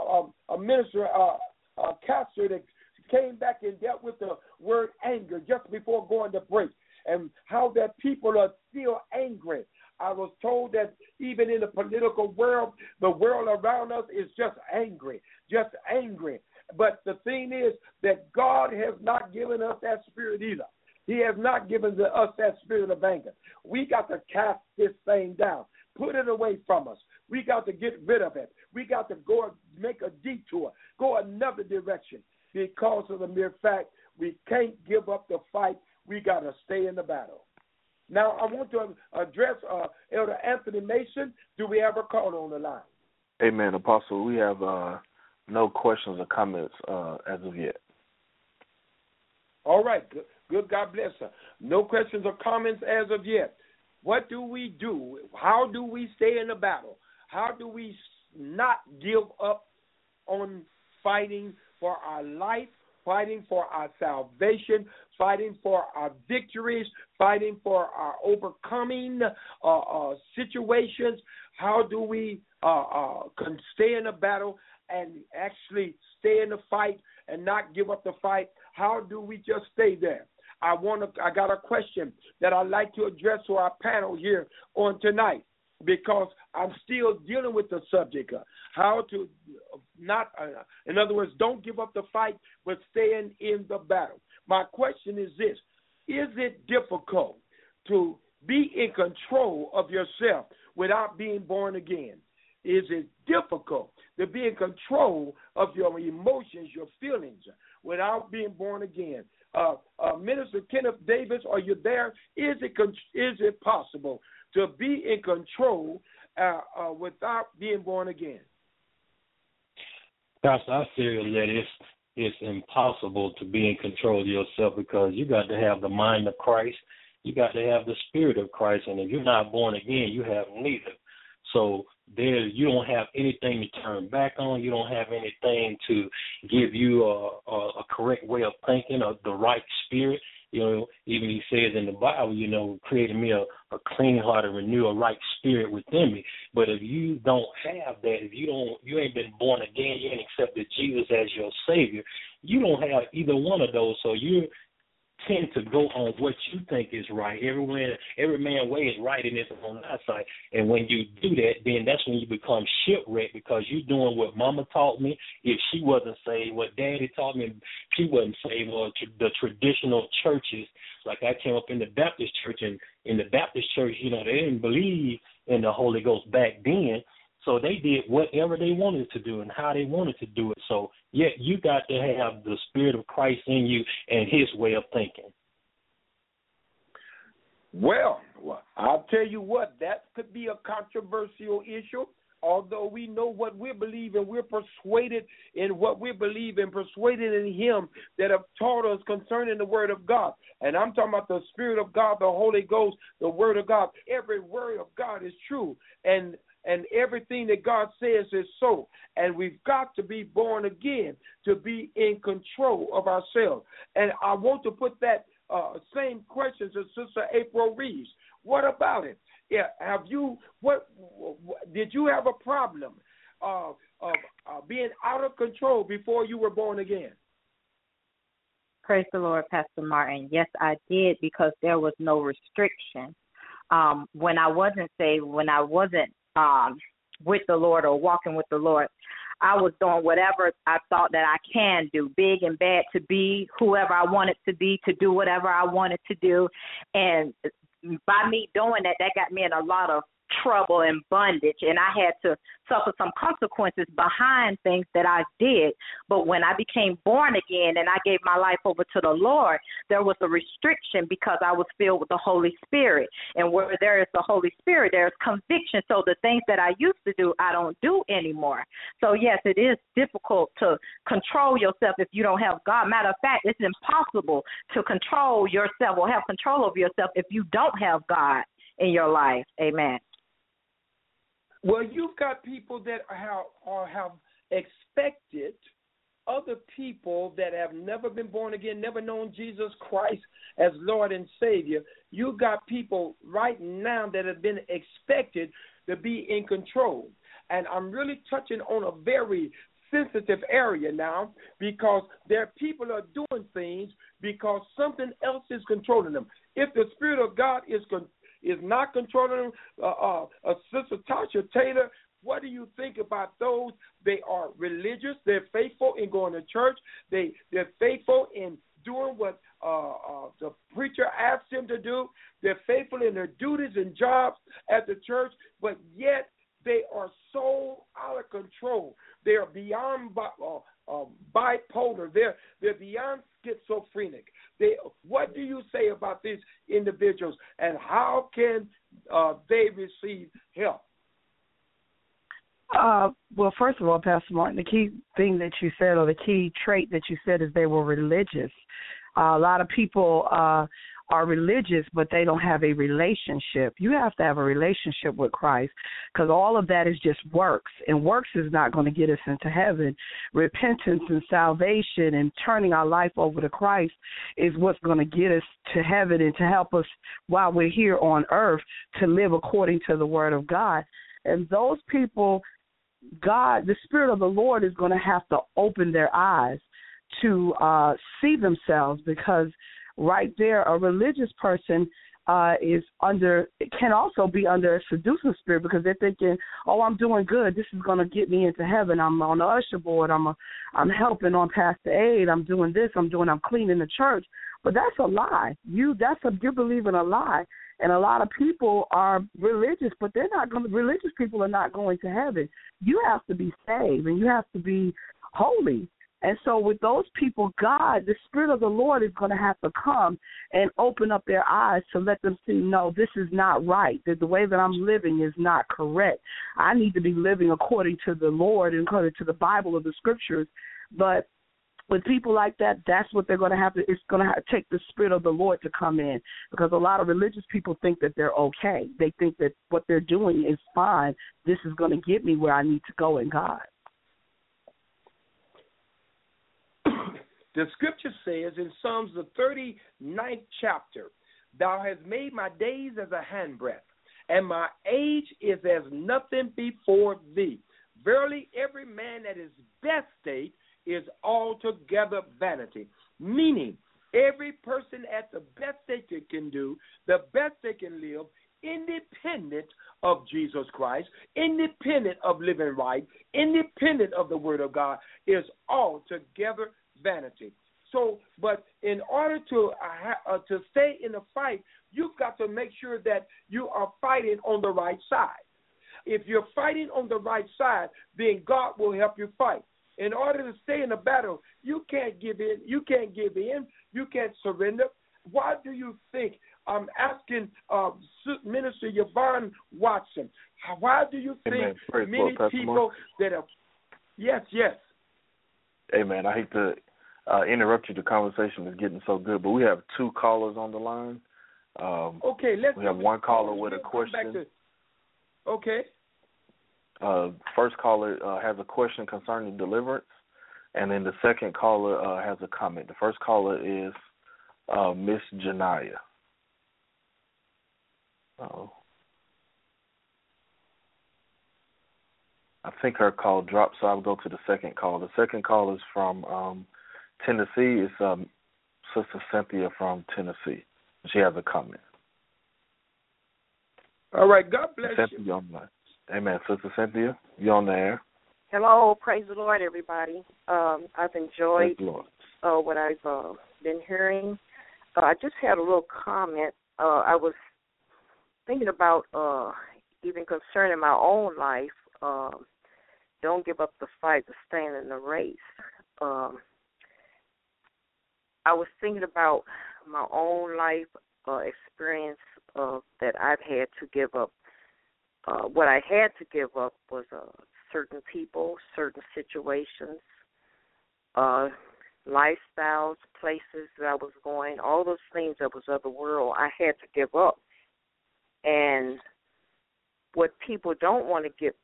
a minister, Castor, that came back and dealt with the word anger just before going to break, and how that people are still angry. I was told that even in the political world, the world around us is just angry. But the thing is that God has not given us that spirit either. He has not given us that spirit of anger. We got to cast this thing down, put it away from us. We got to get rid of it. We got to go and make a detour, go another direction, because of the mere fact we can't give up the fight. We got to stay in the battle. Now, I want to address Elder Anthony Mason. Do we have a call on the line? Amen, Apostle. We have no questions or comments as of yet. All right. Good. God bless her. No questions or comments as of yet. What do we do? How do we stay in the battle? How do we not give up on fighting for our life, fighting for our salvation, fighting for our victories, fighting for our overcoming situations? How do we stay in the battle and actually stay in the fight and not give up the fight? How do we just stay there? I got a question that I'd like to address to our panel here on tonight, because I'm still dealing with the subject. How to not, in other words, don't give up the fight, but staying in the battle. My question is this: is it difficult to be in control of yourself without being born again? Is it difficult to be in control of your emotions, your feelings, without being born again. Minister Kenneth Davis, are you there? Is it possible to be in control without being born again? Pastor, I feel that it's impossible to be in control of yourself, because you got to have the mind of Christ. You got to have the spirit of Christ, and if you're not born again, you have neither. So you don't have anything to turn back on. You don't have anything to give you a correct way of thinking, or the right spirit. Even he says in the Bible, created me a clean heart and renew a right spirit within me. But if you don't have that, if you ain't been born again, you ain't accepted Jesus as your Savior, you don't have either one of those. So you tend to go on what you think is right. Every man's way is right in his own eyesight. And when you do that, then that's when you become shipwrecked, because you're doing what Mama taught me. If she wasn't saved, what Daddy taught me, she wasn't saved, or the traditional churches. Like I came up in the Baptist church, and in the Baptist church, they didn't believe in the Holy Ghost back then. So they did whatever they wanted to do and how they wanted to do it. So, you got to have the Spirit of Christ in you and His way of thinking. Well, I'll tell you what, that could be a controversial issue. Although we know what we believe, and we're persuaded in what we believe, and persuaded in Him that have taught us concerning the Word of God. And I'm talking about the Spirit of God, the Holy Ghost, the Word of God. Every word of God is true, and everything that God says is so. And we've got to be born again to be in control of ourselves. And I want to put that same question to Sister April Reeves. What about it? Yeah, did you have a problem of being out of control before you were born again? Praise the Lord, Pastor Martin. Yes, I did, because there was no restriction. When I wasn't saved, when I wasn't with the Lord or walking with the Lord, I was doing whatever I thought that I can do, big and bad, to be whoever I wanted to be, to do whatever I wanted to do. And by me doing that, that got me in a lot of trouble and bondage, and I had to suffer some consequences behind things that I did. But when I became born again and I gave my life over to the Lord, there was a restriction, because I was filled with the Holy Spirit. And where there is the Holy Spirit, there is conviction. So the things that I used to do, I don't do anymore. So, yes, it is difficult to control yourself if you don't have God. Matter of fact, it's impossible to control yourself or have control over yourself if you don't have God in your life. Amen. Well, you've got people that have expected other people that have never been born again, never known Jesus Christ as Lord and Savior. You've got people right now that have been expected to be in control. And I'm really touching on a very sensitive area now, because there are people are doing things because something else is controlling them. If the Spirit of God is not controlling them, Sister Tasha Taylor, what do you think about those? They are religious. They're faithful in going to church. They're faithful in doing what the preacher asks them to do. They're faithful in their duties and jobs at the church, but yet they are so out of control. They are beyond bipolar. They're beyond schizophrenic. What do you say about these individuals, and how can they receive help? Well, first of all, Pastor Martin, the key thing that you said, or the key trait that you said, is they were religious. A lot of people are religious, but they don't have a relationship. You have to have a relationship with Christ, because all of that is just works, and works is not going to get us into heaven. Repentance and salvation and turning our life over to Christ is what's going to get us to heaven and to help us while we're here on earth to live according to the Word of God. And those people, God, the Spirit of the Lord is going to have to open their eyes to see themselves, because right there, a religious person can also be under a seducing spirit, because they're thinking, oh, I'm doing good. This is going to get me into heaven. I'm on the usher board. I'm helping on Pastor Aid. I'm doing this. I'm cleaning the church. But that's a lie. You're believing a lie. And a lot of people are religious, but religious people are not going to heaven. You have to be saved, and you have to be holy. And so with those people, God, the Spirit of the Lord is going to have to come and open up their eyes to let them see, no, this is not right, that the way that I'm living is not correct. I need to be living according to the Lord and according to the Bible or the Scriptures. But with people like that, that's what they're going to have to, it's going to have to take the Spirit of the Lord to come in, because a lot of religious people think that they're okay. They think that what they're doing is fine. This is going to get me where I need to go in God. The scripture says in Psalms the 39th chapter, thou hast made my days as a handbreadth, and my age is as nothing before thee. Verily, every man at his best state is altogether vanity. Meaning, every person at the best they can do, the best they can live, independent of Jesus Christ, independent of living right, independent of the Word of God, is altogether vanity. So, but in order to stay in the fight, you've got to make sure that you are fighting on the right side. If you're fighting on the right side, then God will help you fight. In order to stay in the battle, you can't give in. You can't give in. You can't surrender. Why do you think, I'm asking Minister Yvonne Watson, why do you think many people that are, yes. Amen. I hate to interrupt you. The conversation is getting so good, but we have two callers on the line. Okay, we have one caller with a question. Okay. First caller has a question concerning deliverance, and then the second caller has a comment. The first caller is Miss Janaya. I think her call dropped, so I'll go to the second call. The second call is from Tennessee. It's Sister Cynthia from Tennessee. She has a comment. All right, God bless Cynthia, you. Amen. Sister Cynthia, you're on the air. Hello, praise the Lord, everybody. I've enjoyed what I've been hearing. I just had a little comment. I was thinking about even concerning my own life. Don't give up the fight to stand in the race. I was thinking about my own life experience that I've had to give up. What I had to give up was certain people, certain situations, lifestyles, places that I was going, all those things that was of the world, I had to give up. And what people don't want to give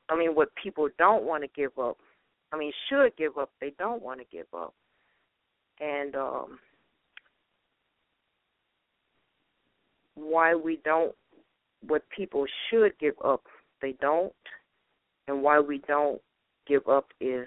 up, should give up, they don't want to give up. And what people should give up, they don't. And why we don't give up is,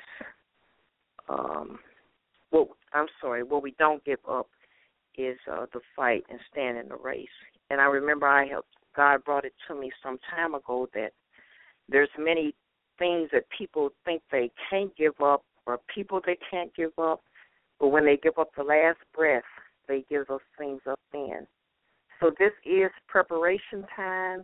what we don't give up is the fight and stand in the race. And I remember God brought it to me some time ago that there's many things that people think they can't give up, or people they can't give up, but when they give up the last breath, they give those things up then. So this is preparation time,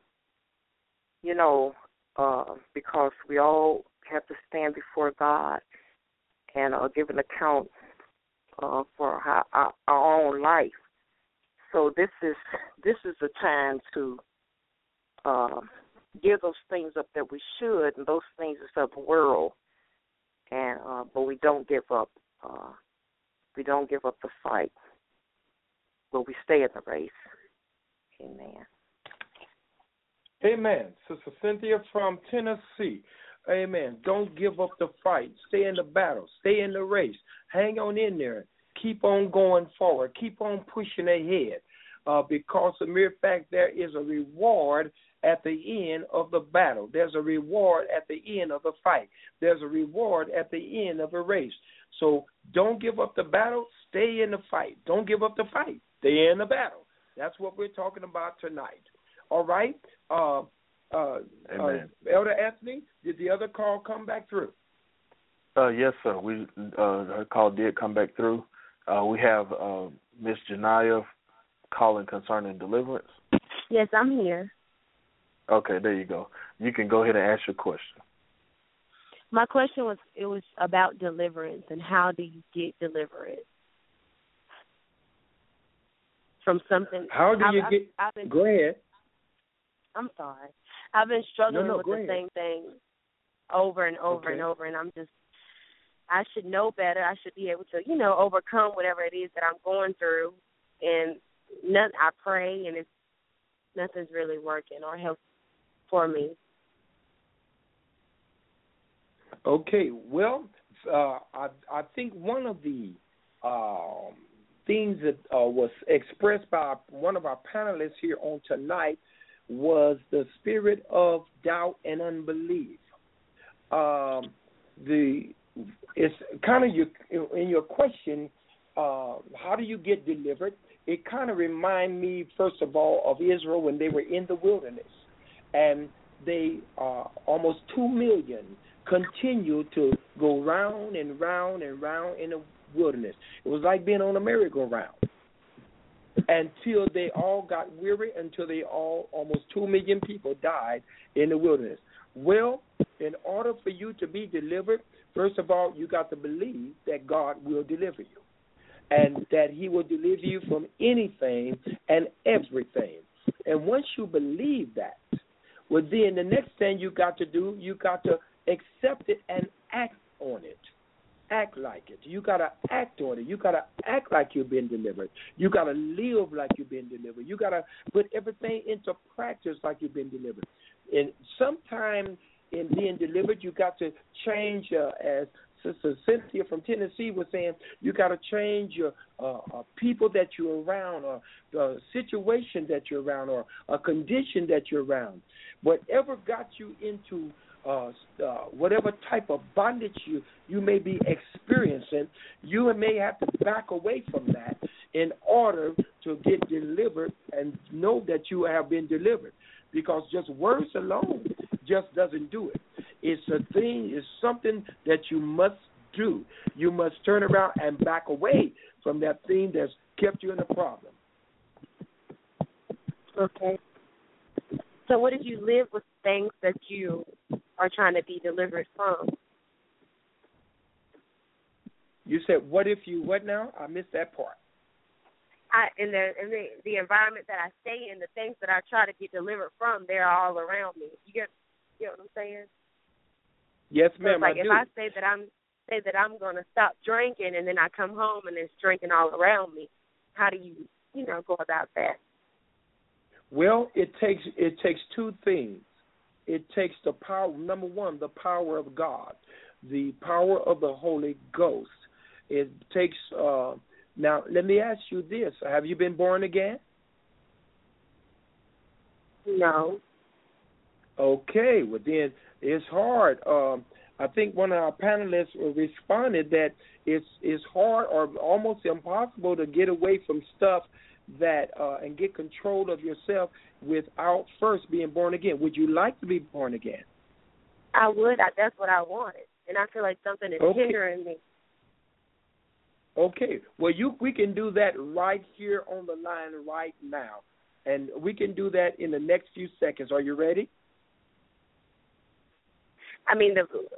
because we all have to stand before God and give an account for our own life. So this is the time to give those things up that we should, and those things is of the world. And but we don't give up. We don't give up the fight, but we stay in the race. Amen. Amen. Sister Cynthia from Tennessee. Amen. Don't give up the fight. Stay in the battle. Stay in the race. Hang on in there. Keep on going forward. Keep on pushing ahead. Because the mere fact there is a reward at the end of the battle. There's a reward at the end of the fight. There's a reward at the end of the race. So don't give up the battle. Stay in the fight. Don't give up the fight. Stay in the battle. That's what we're talking about tonight. All right? Amen. Elder Anthony, did the other call come back through? Yes, sir. Her call did come back through. We have Miss Janaya calling concerning deliverance. Yes, I'm here. Okay, there you go. You can go ahead and ask your question. My question was about deliverance and how do you get deliverance from something? How do you get? Go ahead. I'm sorry. I've been struggling with the ahead. same thing over and over and over, and I should know better. I should be able to, overcome whatever it is that I'm going through. And I pray, and nothing's really working or helping for me. Okay, well, I think one of the things that was expressed by one of our panelists here on tonight was the spirit of doubt and unbelief. It's kind of in your question, how do you get delivered? It kind of reminds me, first of all, of Israel when they were in the wilderness, and they almost 2 million continued to go round and round and round in the wilderness. It was like being on a merry-go-round until they all got weary, until almost 2 million people died in the wilderness. Well, in order for you to be delivered, first of all, you got to believe that God will deliver you and that he will deliver you from anything and everything. And once you believe that, well, then the next thing you got to do, you got to accept it and act on it. Act like it. You got to act on it. You got to act like you've been delivered. You got to live like you've been delivered. You got to put everything into practice like you've been delivered. And sometime in being delivered, you got to change, as Sister Cynthia from Tennessee was saying, you got to change your people that you're around, or the situation that you're around, or a condition that you're around. Whatever got you into whatever type of bondage you may be experiencing, you may have to back away from that in order to get delivered and know that you have been delivered. Because just words alone just doesn't do it. It's something that you must do. You must turn around and back away from that thing that's kept you in a problem. Okay. So what if you live with things that you are trying to be delivered from? You said, what if you, what now? I missed that part. In the environment that I stay in, the things that I try to get delivered from, they're all around me. You know what I'm saying? Yes, ma'am. So it's like I do. If I say that I'm going to stop drinking, and then I come home and there's drinking all around me, how do you go about that? Well, it takes two things. It takes the power. Number one, the power of God, the power of the Holy Ghost. It takes. Now, let me ask you this: have you been born again? No. Okay. Well, then it's hard. I think one of our panelists responded that it's hard or almost impossible to get away from stuff that and get control of yourself without first being born again. Would you like to be born again? I would. That's what I wanted, and I feel like something is hindering me. Okay. Well, we can do that right here on the line right now, and we can do that in the next few seconds. Are you ready? I mean,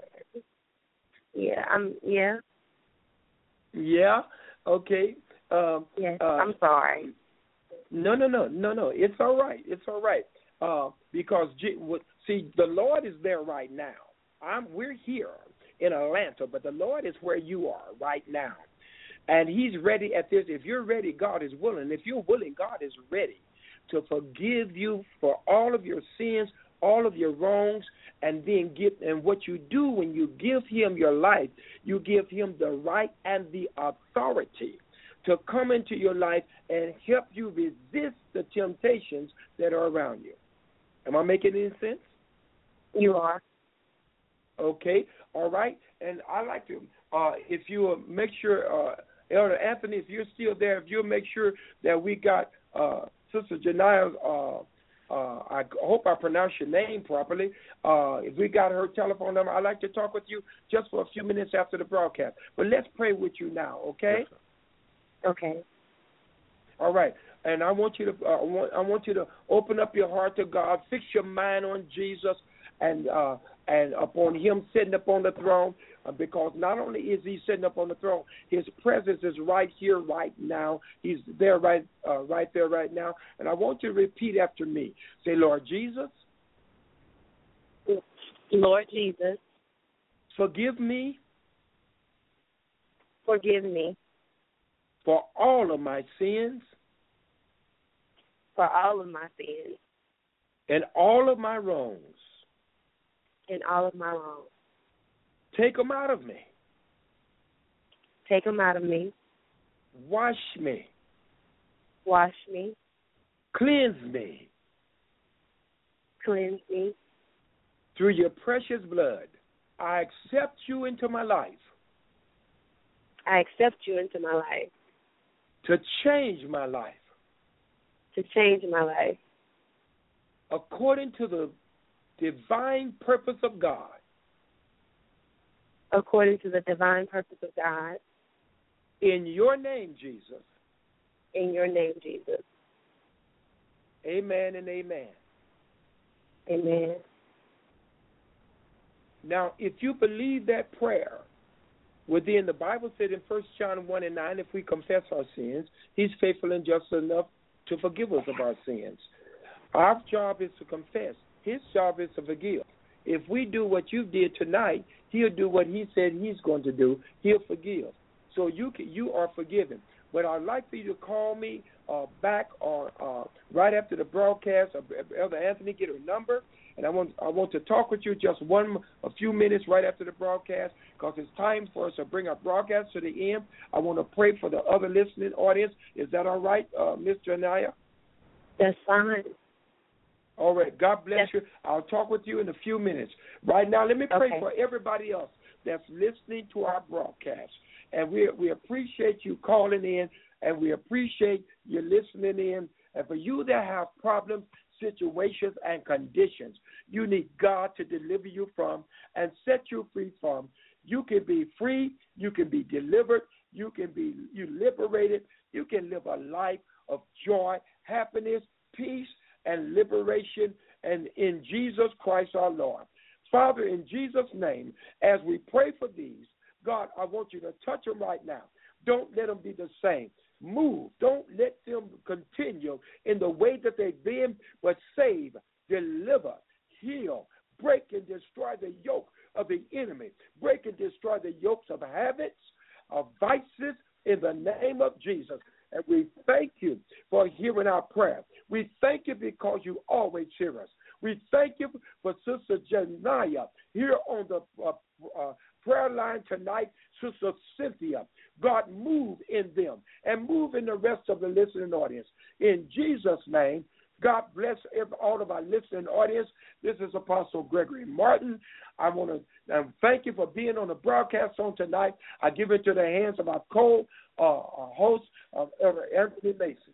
yeah. Yeah. Okay. Yes. I'm sorry. No. It's all right. It's all right. Because the Lord is there right now. We're here in Atlanta, but the Lord is where you are right now, and He's ready at this. If you're ready, God is willing. If you're willing, God is ready to forgive you for all of your sins, all of your wrongs, and then and what you do when you give Him your life, you give Him the right and the authority to come into your life and help you resist the temptations that are around you. Am I making any sense? You are. Okay. All right. And I'd like to, if you make sure, Elder Anthony, if you're still there, if you'll make sure that we got Sister Jania's, I hope I pronounced your name properly. If we got her telephone number, I'd like to talk with you just for a few minutes after the broadcast. But let's pray with you now, okay? Okay. All right. And I want you to open up your heart to God, fix your mind on Jesus, and upon Him sitting upon the throne, because not only is He sitting up on the throne, His presence is right here, right now. He's there, right there, right now. And I want you to repeat after me. Say, Lord Jesus. Lord Jesus. Forgive me. Forgive me. For all of my sins. For all of my sins. And all of my wrongs. And all of my wrongs. Take them out of me. Take them out of me. Wash me. Wash me. Cleanse me. Cleanse me. Through your precious blood, I accept you into my life. I accept you into my life. To change my life. To change my life. According to the divine purpose of God. According to the divine purpose of God. In your name, Jesus. In your name, Jesus. Amen and amen. Amen. Now, if you believe that prayer, within the Bible said in 1 John 1:9, if we confess our sins, He's faithful and just enough to forgive us of our sins. Our job is to confess. His job is to forgive. If we do what you did tonight, He'll do what He said He's going to do. He'll forgive. So you are forgiven. But I'd like for you to call me back or right after the broadcast. Elder Anthony, get her number, and I want to talk with you just a few minutes right after the broadcast, because it's time for us to bring our broadcast to the end. I want to pray for the other listening audience. Is that all right, Mr. Anaya? That's fine. All right. God bless you. I'll talk with you in a few minutes. Right now, let me pray for everybody else that's listening to our broadcast. And we appreciate you calling in, and we appreciate you listening in. And for you that have problems, situations, and conditions you need God to deliver you from and set you free from, you can be free, you can be delivered, you liberated, you can live a life of joy, happiness, peace, and liberation, and in Jesus Christ our Lord. Father, in Jesus' name, as we pray for these, God, I want you to touch them right now. Don't let them be the same. Move. Don't let them continue in the way that they've been, but save, deliver, heal, break and destroy the yoke of the enemy. Break and destroy the yokes of habits, of vices, in the name of Jesus. And we thank you for hearing our prayer. We thank you because you always hear us. We thank you for Sister Janaya here on the prayer line tonight, Sister Cynthia. God, move in them and move in the rest of the listening audience. In Jesus' name, God bless all of our listening audience. This is Apostle Gregory Martin. I want to thank you for being on the broadcast on tonight. I give it to the hands of our host, Elder Anthony Mason.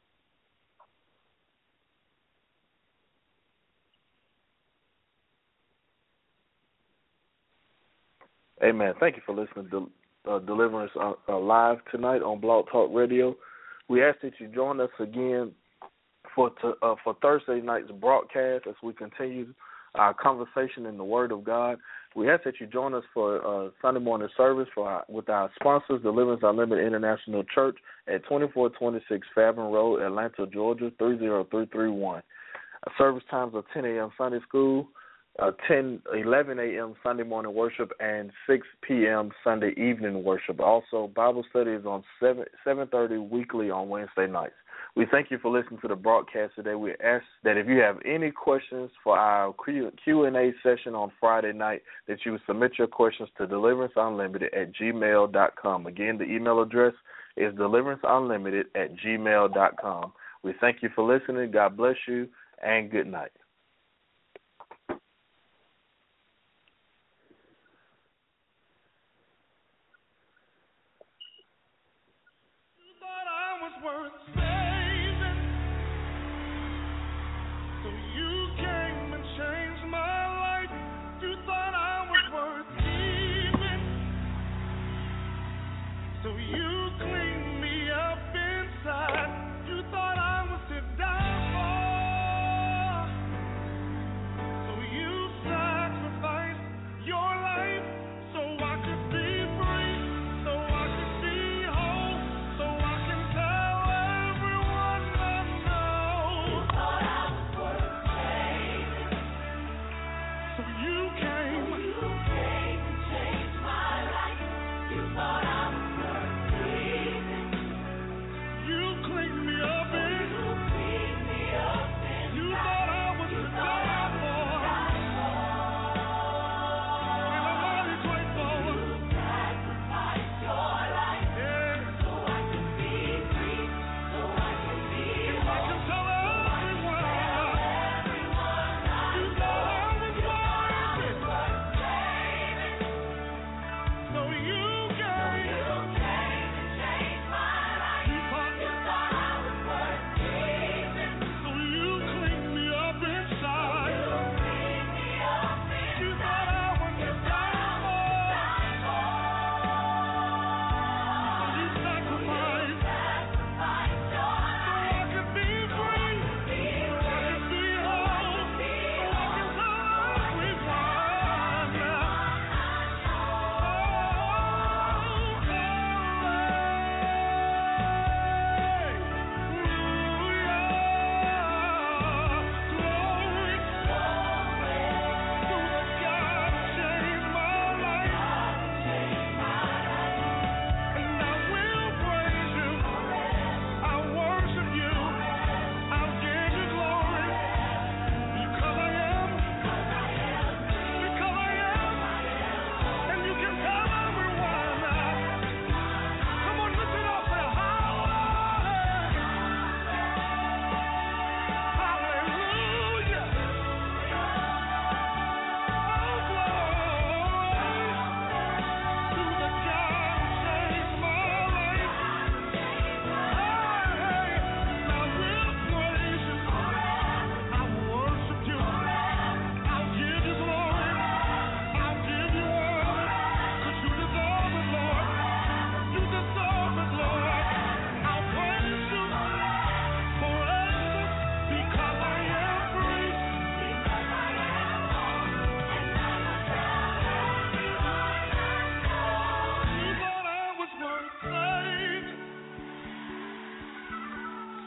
Amen. Thank you for listening to Deliverance Live tonight on Blog Talk Radio. We ask that you join us again for Thursday night's broadcast as we continue our conversation in the Word of God. We ask that you join us for Sunday morning service with our sponsors, Deliverance Unlimited International Church at 2426 Fathom Road, Atlanta, Georgia, 30331. Service times are 10 a.m. Sunday school, 11 a.m. Sunday morning worship, and 6 p.m. Sunday evening worship. Also, Bible study is on 7:30 weekly on Wednesday nights. We thank you for listening to the broadcast today. We ask that if you have any questions for our Q&A session on Friday night, that you would submit your questions to deliveranceunlimited@gmail.com. Again, the email address is deliveranceunlimited@gmail.com. We thank you for listening. God bless you, and good night. So you clean me up inside. You thought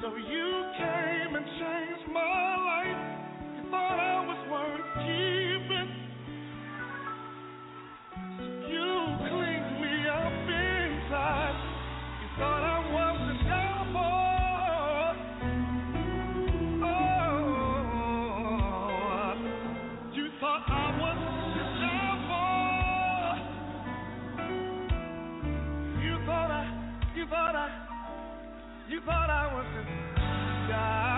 So you came and changed my life. You thought I was worth keeping. So you cleaned me up inside. You thought I was the devil. Oh, you thought I was the devil. You thought I was the guy.